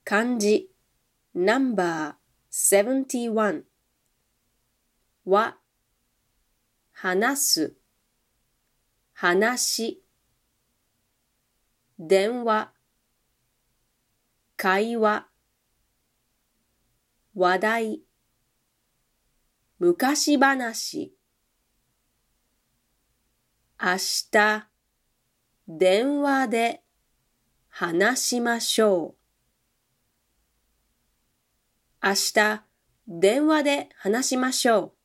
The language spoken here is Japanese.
漢字ナンバー71は話す話電話会話話題昔話明日電話で話しましょう。明日電話で話しましょう。